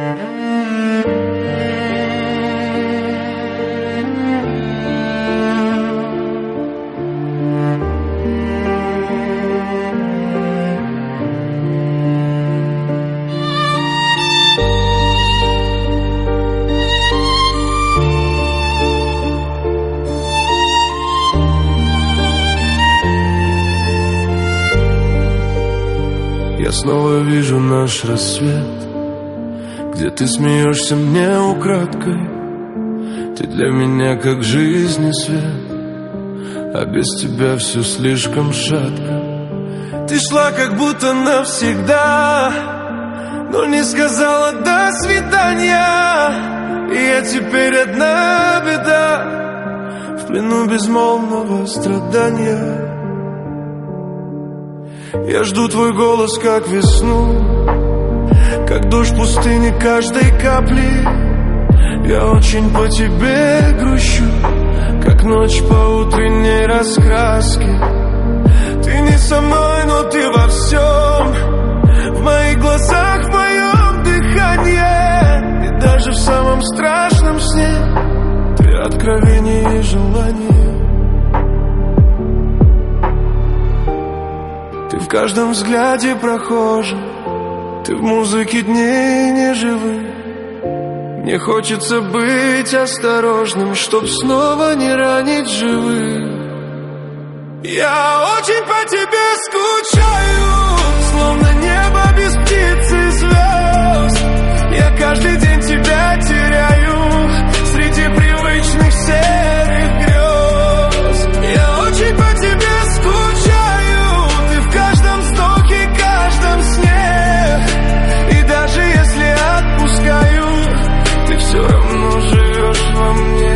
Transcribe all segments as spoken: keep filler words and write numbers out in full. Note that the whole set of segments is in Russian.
Я снова вижу наш рассвет, где ты смеешься мне украдкой. Ты для меня как жизнь и свет, а без тебя все слишком шатко. Ты шла как будто навсегда, но не сказала до свидания. И я теперь одна беда, в плену безмолвного страдания. Я жду твой голос, как весну, как дождь пустыни каждой капли. Я очень по тебе грущу, как ночь по утренней раскраске. Ты не со мной, но ты во всем, в моих глазах, в моем дыхании. И даже в самом страшном сне ты откровение и желание. Ты в каждом взгляде прохожий, ты в музыке дней неживых. Мне хочется быть осторожным, чтоб снова не ранить живых. Я очень по тебе скучаю, словно небо без птиц и звезд. Я каждый день тебя теряю среди привычных серых грез. Я очень по тебе скучаю, ты в каждом вздохе, каждом сне. И даже если отпускаю, ты все равно живешь во мне.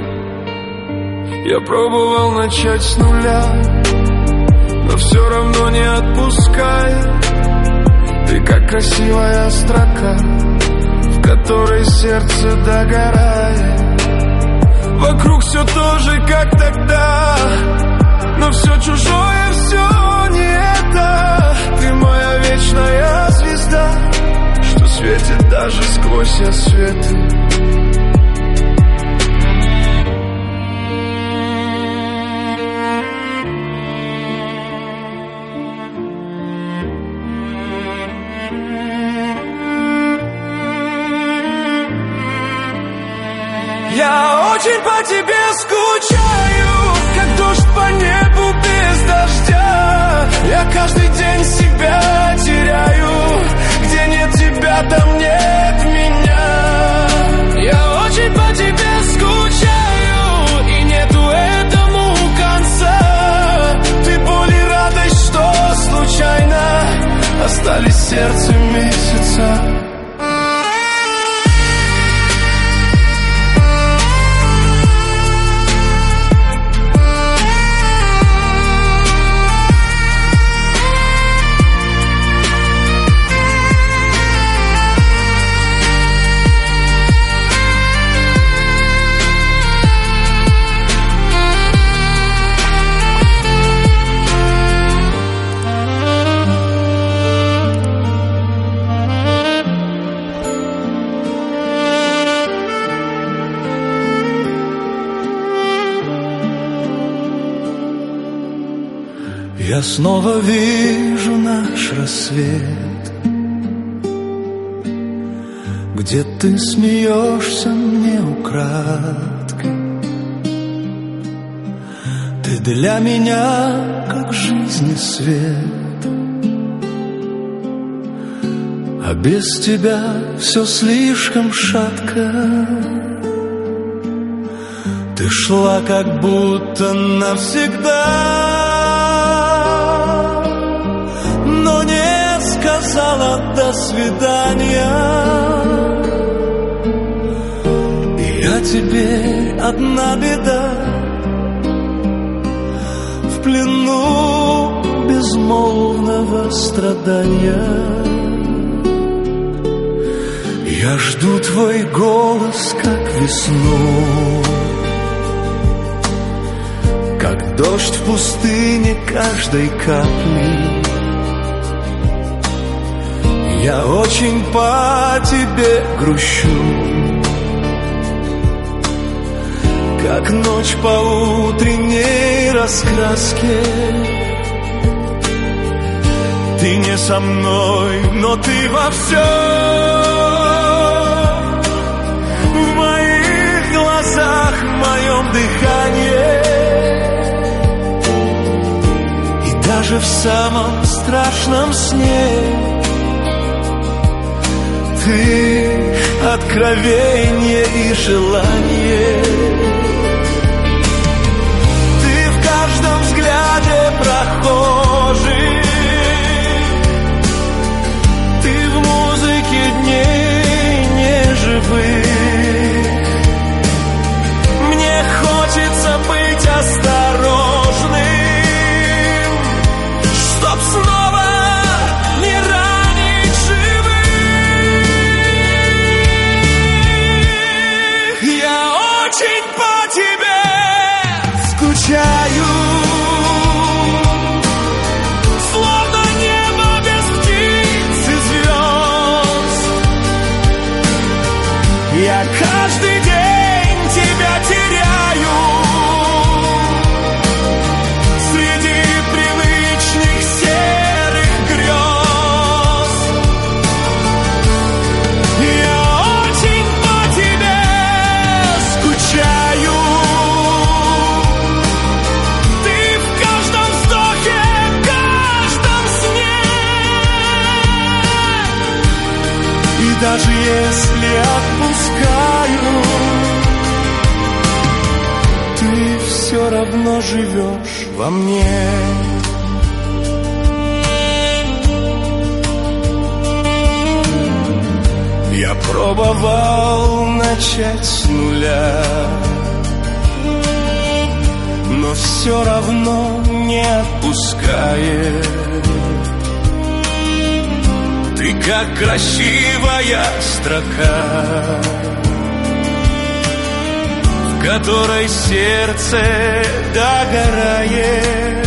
Я пробовал начать с нуля, но все равно не отпускай. Ты как красивая строка, в которой сердце догорает. Вокруг все то же, как тогда, но все чужое, все не это. Ты моя вечная звезда, что светит даже сквозь осветы. Я очень по тебе скучаю, как дождь по небу без дождя. Я каждый день себя теряю, где нет тебя, там нет меня. Я очень по тебе скучаю, и нету этому конца. Ты боль и радость, что случайно остались в сердце месяца. Я снова вижу наш рассвет, где ты смеешься мне украдкой. Ты для меня как жизнь и свет, а без тебя все слишком шатко. Ты шла как будто навсегда, но не сказала до свидания. И я теперь одна беда, в плену безмолвного страдания. Я жду твой голос, как весну, как дождь в пустыне каждой капли. Я очень по тебе грущу, как ночь по утренней раскраске. Ты не со мной, но ты во всем, в моих глазах, в моем дыхании. И даже в самом страшном сне ты откровение и желание. Ты в каждом взгляде прохожий, ты в музыке дней неживых. Мне хочется быть осторожным, чтоб снова не ранить живых. Я очень по тебе скучаю, словно небо без птиц и звезд. Я каждый день тебя теряю среди привычных серых грез. Я очень по тебе скучаю. Ты в каждом вздохе, каждом сне. И даже если отпускаю, ты все равно живешь во мне. Я пробовал начать с нуля, но все равно не отпускает. Ты как красивая строка, в которой сердце догорает.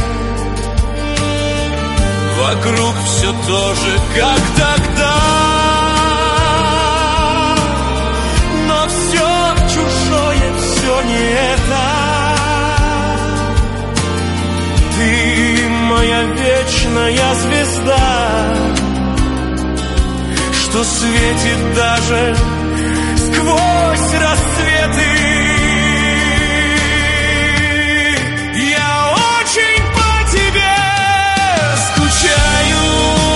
Вокруг все то же, как тогда, но все чужое, все не это. Ты моя вечная звезда, что светит даже сквозь рассветы. Я очень по тебе скучаю,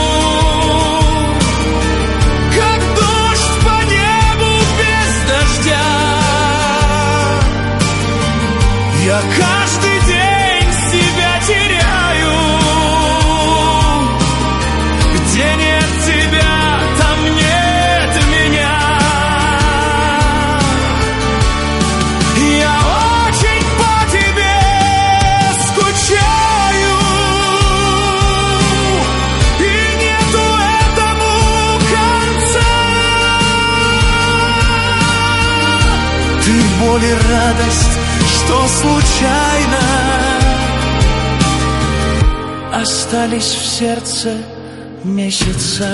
как дождь по небу без дождя. Я каждый день себя теряю, где нет тебя, там нет меня. Я очень по тебе скучаю, и нету этому конца. Ты боль и радость, что случайно остались в сердце месяца.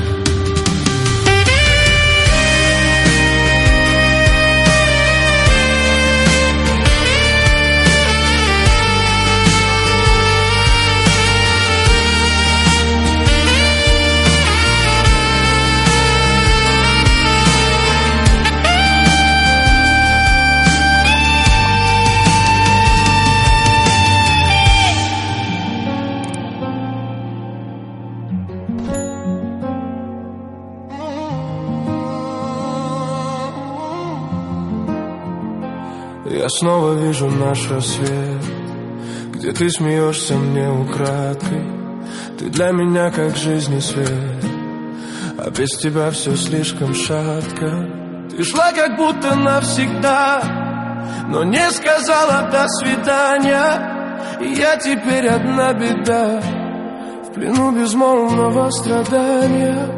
Я снова вижу наш рассвет, где ты смеешься мне украдкой. Ты для меня как жизнь и свет, а без тебя все слишком шатко. Ты шла как будто навсегда, но не сказала до свидания. И я теперь одна беда, в плену безмолвного страдания.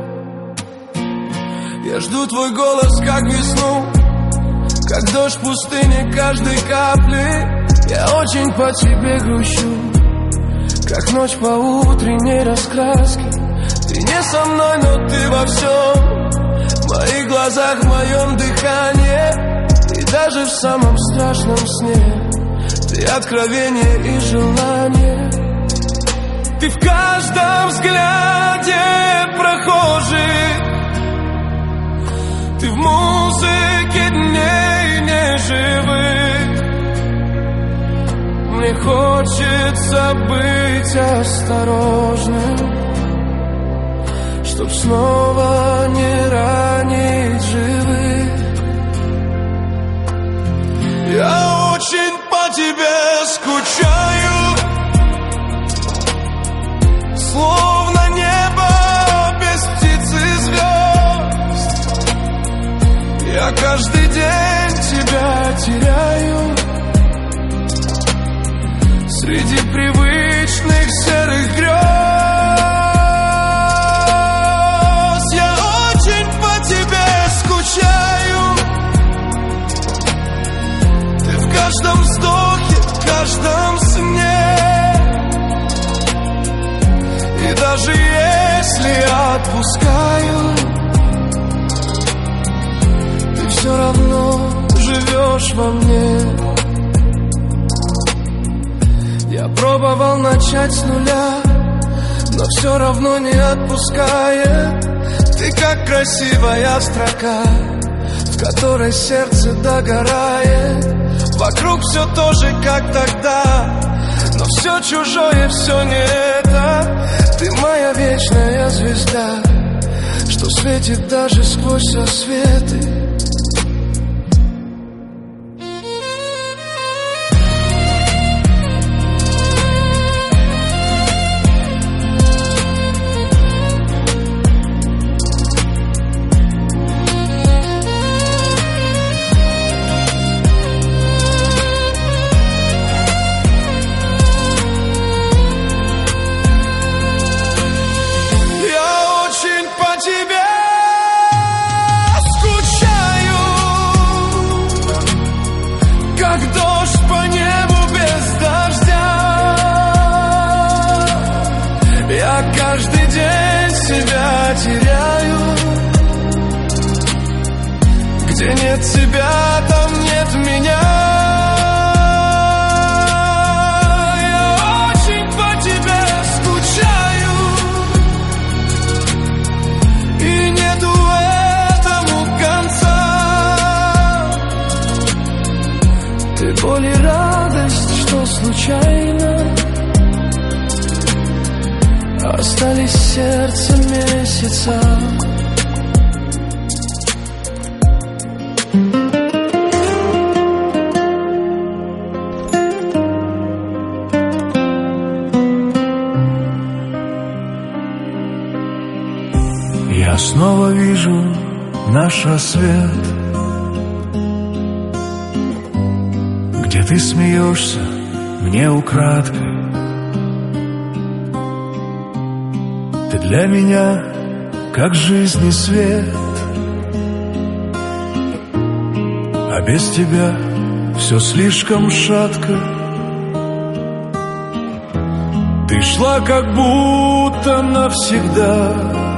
Я жду твой голос как весну, как дождь в пустыне каждой капли. Я очень по тебе грущу, как ночь по утренней раскраске. Ты не со мной, но ты во всем. В моих глазах, в моем дыхании. И даже в самом страшном сне ты откровение и желание. Ты в каждом взгляде прохожих, ты в музыке дней неживых. Мне хочется быть осторожным, чтоб снова не ранить живых. Я очень по тебе скучаю, словно небо без птиц и звезд. Я каждый день тебя теряю среди привычных серых грез. Я очень по тебе скучаю. Ты в каждом вздохе, в каждом сне. И даже если отпускаю, ты все равно живешь во мне. Я пробовал начать с нуля, но все равно не отпускает. Ты как красивая строка, в которой сердце догорает. Вокруг все то же, как тогда, но все чужое, все не это. Ты моя вечная звезда, что светит даже сквозь осветы. Где нет тебя, там нет меня. Я очень по тебе скучаю, и нету этому конца. Ты боль и радость, что случайно остались в сердце месяца. Я снова вижу наш рассвет, где ты смеешься мне украдкой. Ты для меня как жизнь и свет, а без тебя все слишком шатко. Ты шла как будто навсегда,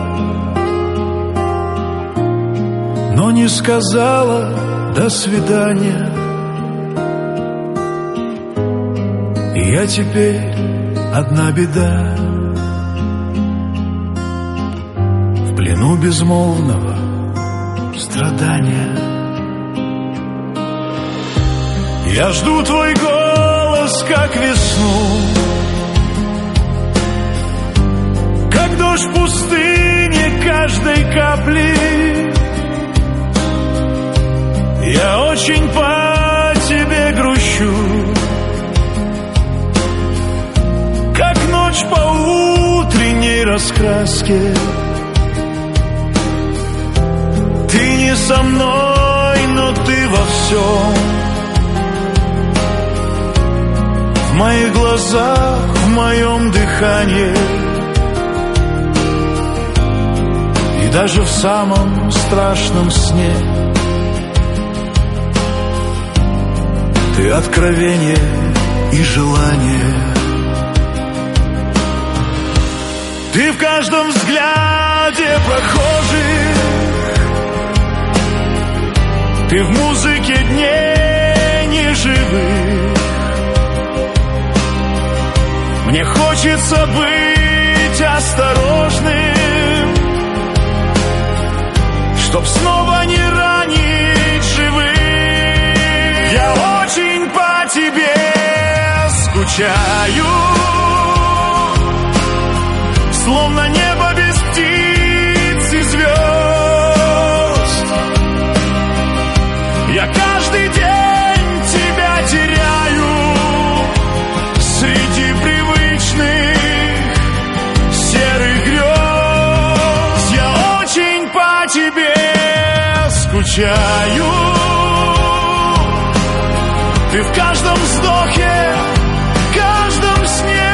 но не сказала «до свидания». И я теперь одна беда, в плену безмолвного страдания. Я жду твой голос, как весну, как дождь в пустыне каждой капли. Я очень по тебе грущу, как ночь по утренней раскраске. Ты не со мной, но ты во всем. В моих глазах, в моем дыхании, и даже в самом страшном сне. Ты откровение и желание. Ты в каждом взгляде прохожих, ты в музыке дней неживых. Мне хочется быть осторожным, чтоб снова не ранить живых. Я очень по тебе скучаю, словно небо без птиц и звезд. Я каждый день тебя теряю среди привычных серых грез. Я очень по тебе скучаю. Ты в каждом вздохе, каждом сне.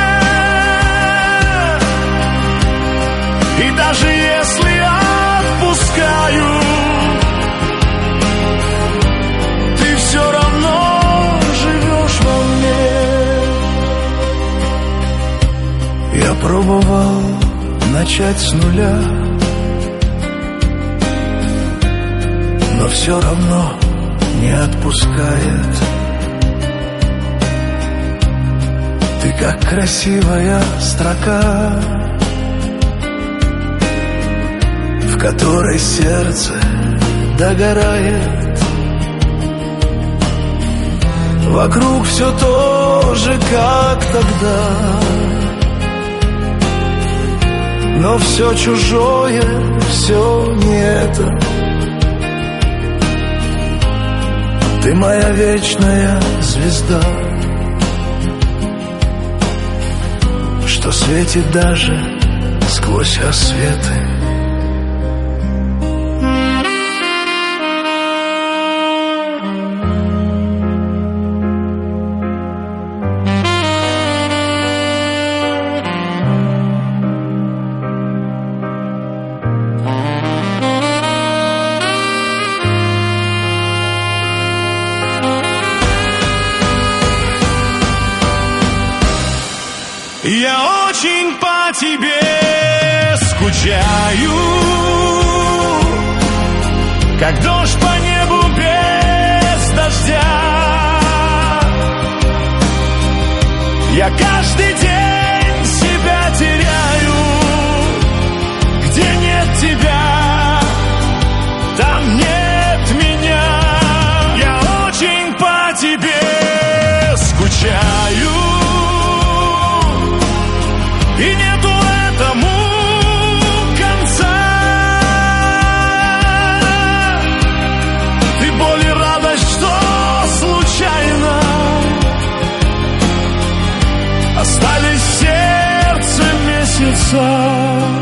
И даже если отпускаю, ты все равно живешь во мне. Я пробовал начать с нуля, но все равно не отпускает. Ты как красивая строка, в которой сердце догорает. Вокруг все то же, как тогда, но все чужое, все не это. Ты моя вечная звезда, что светит даже сквозь рассветы. Я очень по тебе скучаю, как дождь по небу без дождя. Я каждый день себя теряю, где нет тебя, там нет меня. Я очень по тебе скучаю, и нету этому конца. Ты боль и радость, что случайно остались в сердце месяца.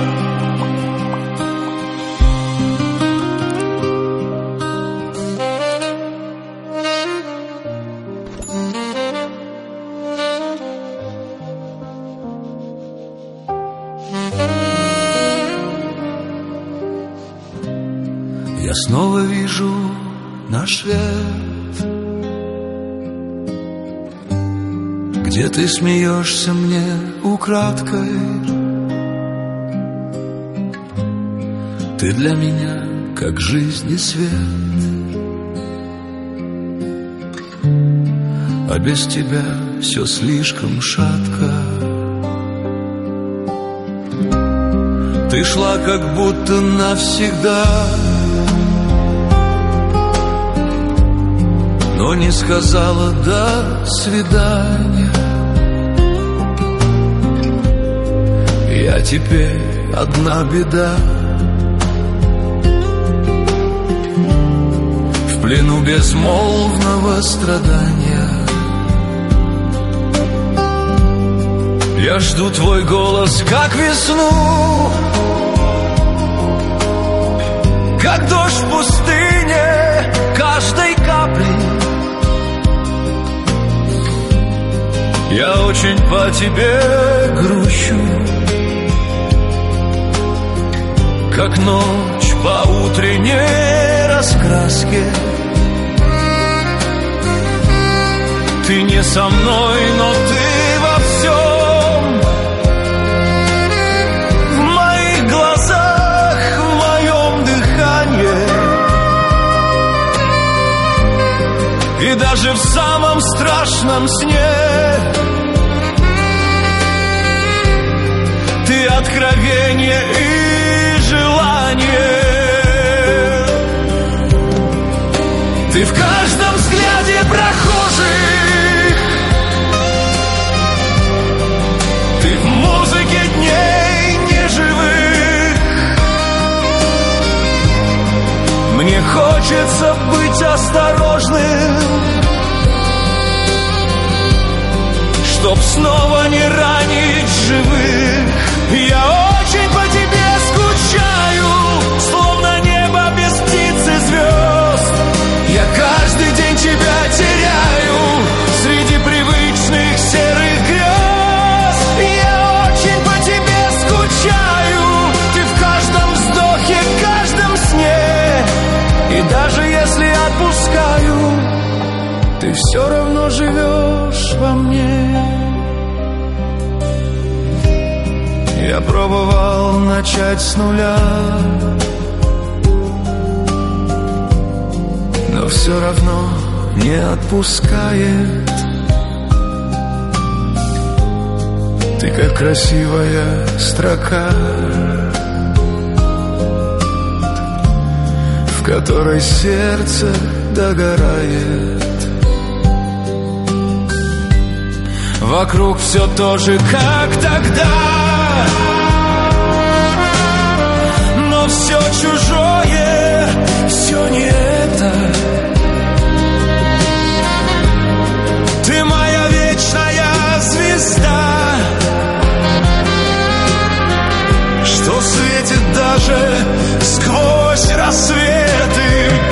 Я снова вижу наш свет, где ты смеешься мне украдкой. Ты для меня как жизнь и свет, а без тебя все слишком шатко. Ты шла как будто навсегда, но не сказала «до свидания». Я теперь одна беда, в плену безмолвного страдания. Я жду твой голос, как весну, как дождь в пустыне каждой капли. Я очень по тебе грущу, как ночь по утренней раскраске. Ты не со мной, но ты во всем. И даже в самом страшном сне ты откровение и желание. Ты в каждом взгляде прохожих, ты в музыке дней неживых. Мне хочется быть осторожным, чтоб снова не ранить живых. Я очень по тебе скучаю, словно небо без птиц и звезд. Я каждый день тебя теряю среди привычных серых грез. Я очень по тебе скучаю, ты в каждом вздохе, каждом сне. И даже если отпускаю, ты все равно живешь во мне. Я пробовал начать с нуля, но все равно не отпускает. Ты как красивая строка, в которой сердце догорает. Вокруг все то же, как тогда, но все чужое, все не это. Ты моя вечная звезда, что светит даже сквозь рассветы.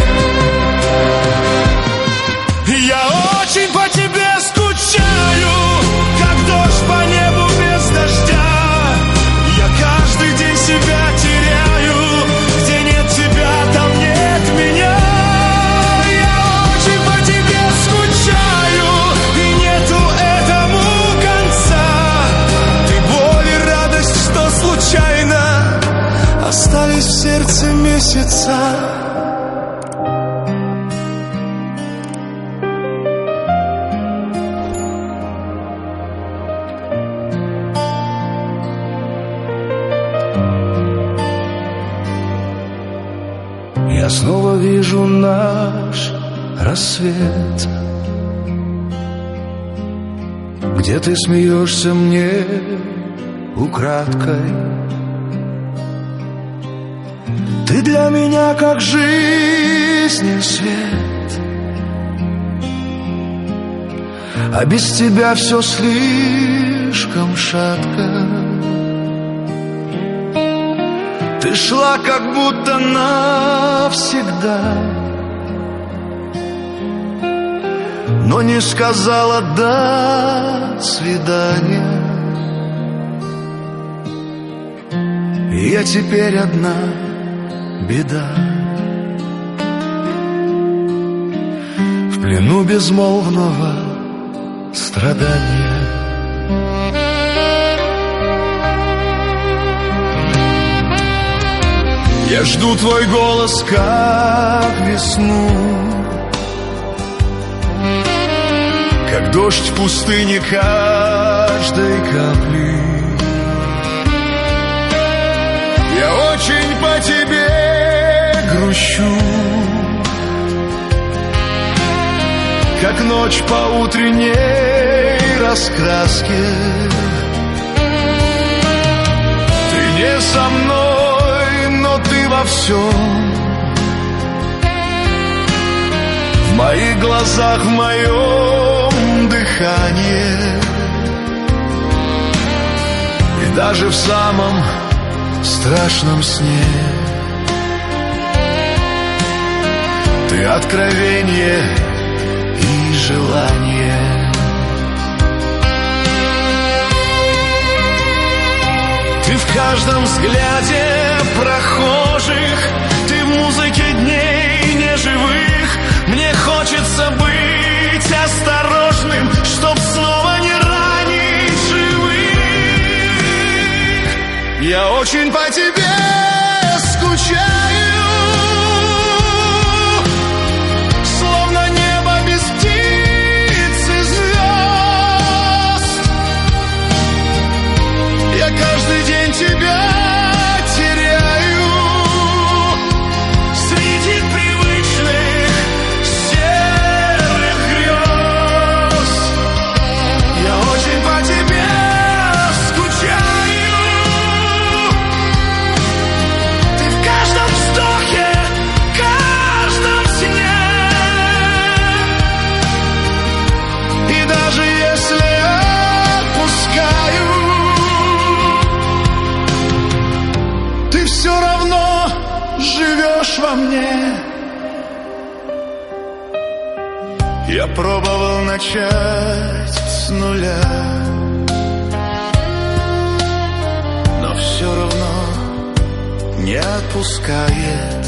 Я очень по тебе скучаю, как дождь по небу без дождя. Я каждый день себя теряю, где нет тебя, там нет меня. Я очень по тебе скучаю, и нету этому конца. Ты боль и радость, что случайно остались в сердце месяца. Я снова вижу наш рассвет, где ты смеешься мне украдкой. Ты для меня как жизнь и свет, а без тебя все слишком шатко. Ты шла как будто навсегда, но не сказала «до свидания». И я теперь одна беда, в плену безмолвного страдания. Я жду твой голос, как весну, как дождь в пустыне каждой капли. Я очень по тебе грущу, как ночь по утренней раскраске. Ты не со мной, но ты во всем, в моих глазах, в моем дыхании. И даже в самом страшном сне ты откровение и желание. Ты в каждом взгляде прохожих, ты в музыке дней неживых. Мне хочется быть осторожным, чтоб снова не ранить живых. Я очень по тебе скучаю, словно небо без птиц живешь во мне. Я пробовал начать с нуля, но все равно не отпускает.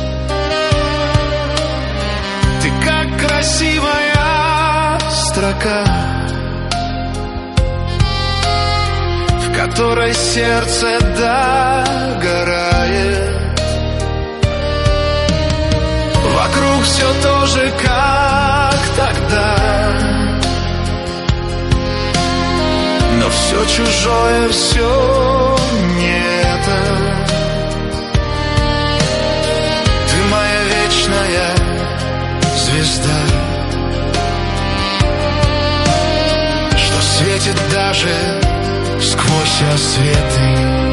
Ты как красивая строка, в которой сердце догорает. Вокруг все то же, как тогда, но все чужое, все не это. Ты моя вечная звезда, что светит даже сквозь рассветы.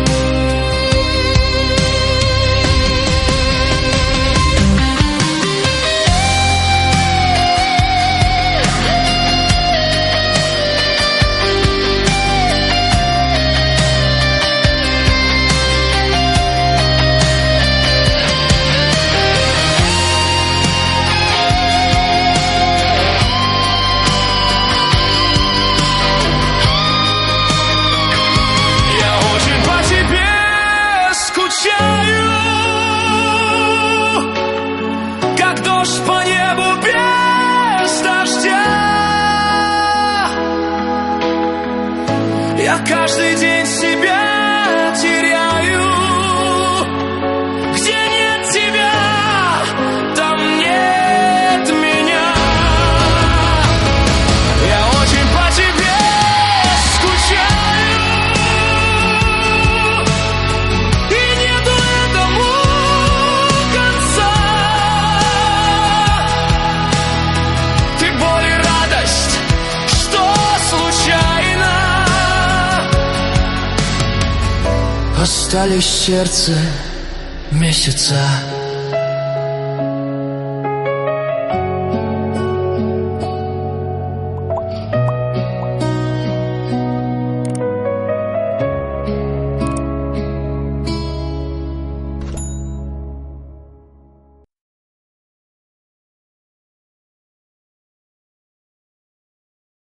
Как дождь по небу без дождя, я каждый день себя теряю. Где нет тебя, там нет меня. Я очень по тебе скучаю, и нету этому конца. Ты боль и радость, что случайно. Остались в сердце месяца.